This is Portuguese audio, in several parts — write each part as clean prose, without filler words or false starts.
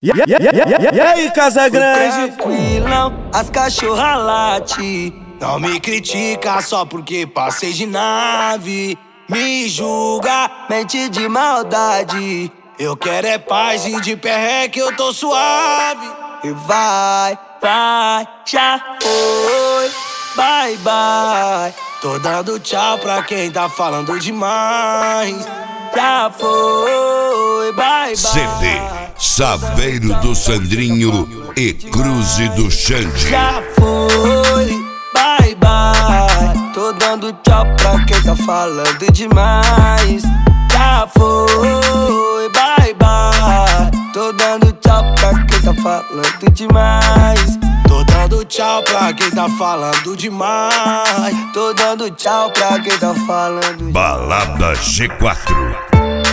E aí, Casa Grande? Tranquilão, as cachorra late. Não me critica só porque passei de nave. Me julga, mente de maldade. Eu quero é paz e de perreque eu tô suave. E vai, já foi. Bye, bye. Tô dando tchau pra quem tá falando demais. Já foi, bye, bye. CD Saveiro do Sandrinho e Cruze do Xande. Já foi, bye, bye. Tô dando tchau pra quem tá falando demais. Já foi, bye, bye. Tô dando tchau pra quem tá falando demais. Tô dando tchau pra quem tá falando demais. Tô dando tchau pra quem tá falando demais. Balada G4.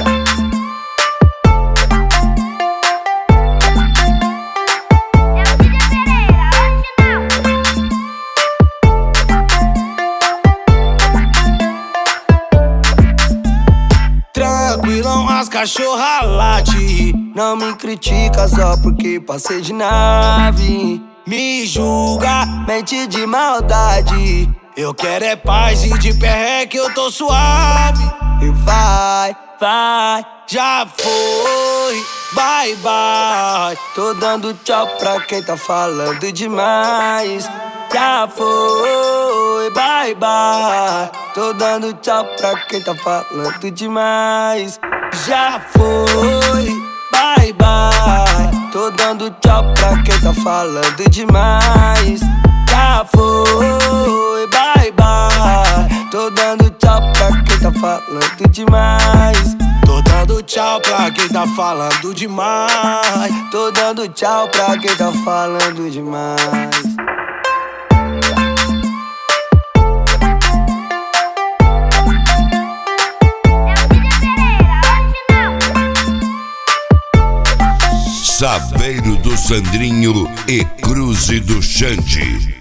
Tranquilão, as cachorra late. Não me critica só porque passei de nave. Me julga, mente de maldade. Eu quero é paz e de perreque eu tô suave. E vai, já foi, bye, bye. Tô dando tchau pra quem tá falando demais. Já foi, bye, bye. Tô dando tchau pra quem tá falando demais. Já foi, bye, bye. Tô dando tchau pra quem tá falando demais. Já foi, bye, bye. Tô dando tchau pra quem tá falando demais. Tô dando tchau pra quem tá falando demais. Tô dando tchau pra quem tá falando demais. Saveiro do Sandrinho e Cruze do Xande.